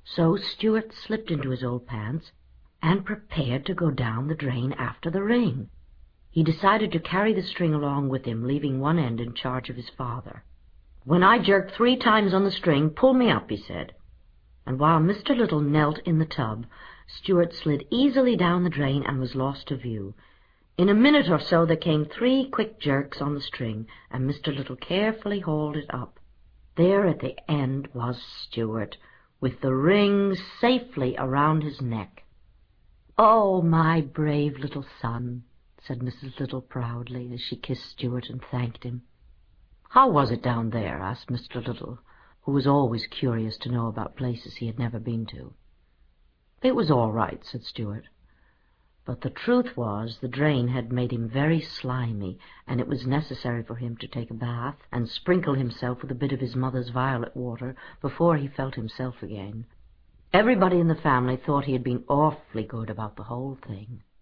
So Stuart slipped into his old pants and prepared to go down the drain after the ring. He decided to carry the string along with him, leaving one end in charge of his father. "When I jerk 3 times on the string, pull me up," he said. And while Mr. Little knelt in the tub, Stuart slid easily down the drain and was lost to view. In a minute or so there came 3 quick jerks on the string, and Mr. Little carefully hauled it up. There at the end was Stuart, with the ring safely around his neck. "Oh, my brave little son," said Mrs. Little proudly, as she kissed Stuart and thanked him. "How was it down there?" asked Mr. Little, who was always curious to know about places he had never been to. "It was all right," said Stuart. But the truth was the drain had made him very slimy, and it was necessary for him to take a bath and sprinkle himself with a bit of his mother's violet water before he felt himself again. Everybody in the family thought he had been awfully good about the whole thing.